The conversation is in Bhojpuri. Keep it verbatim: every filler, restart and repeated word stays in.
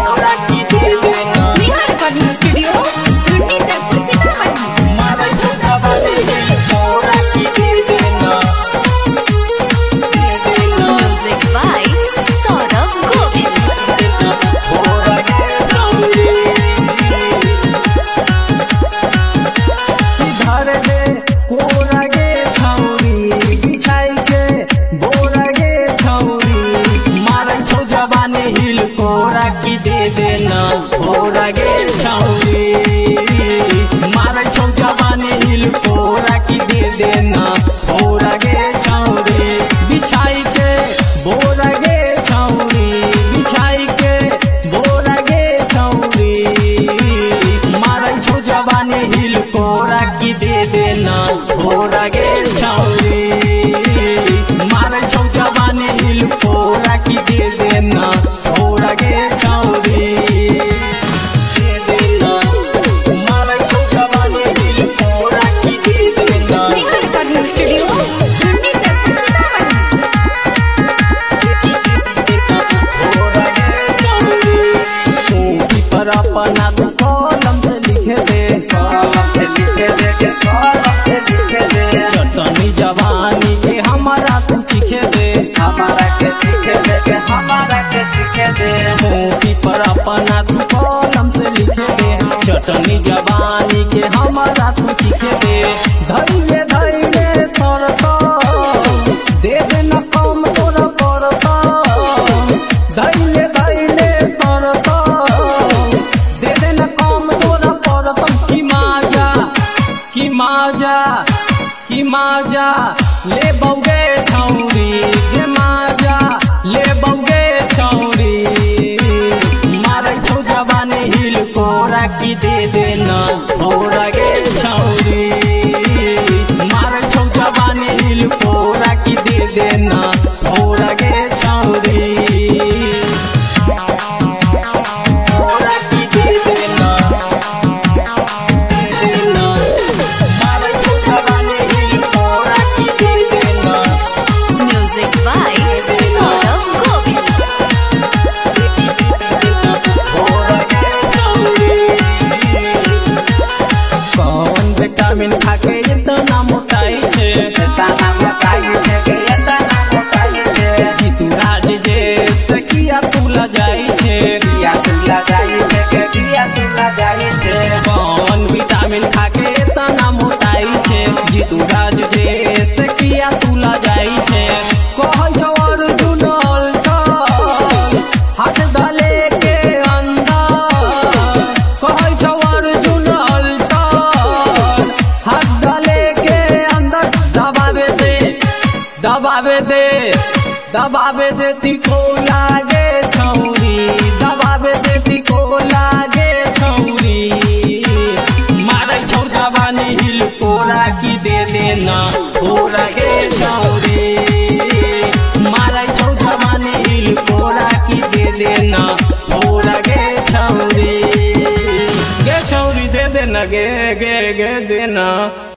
थोड़ा की दे देना। Neha recording studio Tundi Saiful Sitamarhi. मारे छोटा वाले दिल थोड़ा की दे देना, दे देना। Music by Saurabh Govil. थोड़ा के छौरी धर दे कोरा गे छौरी बिछाई के बोरा गे छौरी मारै छौ जवानी हिल कोरा की दे देना थोड़ा गे छौरी मारै छौ जवानी हिल कोरा की दे देना थोड़ा गे छौरी बिछाई के बोरा गे छौरी बिछाई के बोरा गे छौरी मारै छौ जवानी हिल कोरा की दे देना थोड़ा गे छौरी मारै छौ जवानी हिल कोरा की दे देना थोड़ा गे छौरी दे देना मारै छौ जवानी हिल कोरा की दे देना। Neha recording studio Tundi Saiful Sitamarhi. पर अपना तू कलम से लिखे दे कलम से लिखे दे के कलम से लिखे दे चटनी जवानी के हमारा तू चिखे दे हमारा के चिखे दे के हमारा के चिखे दे मोती पर अपना तू कलम से लिखे दे चटनी जवानी के हमारा तू चिखे दे धैर्य धैर्य सरता दे देना कम तोरा करता धैर्य धैर्य सरता दे देना कम तोरा परतम की माजा की माजा की माजा ले बौगे छौरी गे माजा ले बौगे छौरी मारै छौ जवानी हिल कोरा की दे देना थोड़ा गे छौरी मारै छौ जवानी हिल कोरा की दे देना थोड़ा गे छौरी थोड़ा की दे देना, दे देना। मारै छौ जवानी हिल कोरा की दे देना, म्यूजिक बाय सौरभ गोविल। थोड़ा के छौरी। कौन विटामिन खाके इतना मोटाई छे इतना मोटाई छे के इतना मोटाई छे जीतू राज जे से किया तुला जाई छे किया तुला जाई छे के किया तुला जाई छे कौन विटामिन खाके इतना मोटाई छे जीतू राज जे से किया तुला जाई छे कहै छौ अर्जुन अल्टर हाथ डाले के अंदर कहै छौ अर्जुन अल्टर हाथ डाले के अंदर दबावे दे दबावे दे दबावे दे तिको लागे छौरी दबावे दे तिको लागे छौरी मारै छौ जवानी हिल कोरा की दे देना थोड़ा गे छौरी मारै छौ जवानी हिल कोरा की दे देना थोड़ा गे छौरी गे छौरी दे देना गे गे गे देना।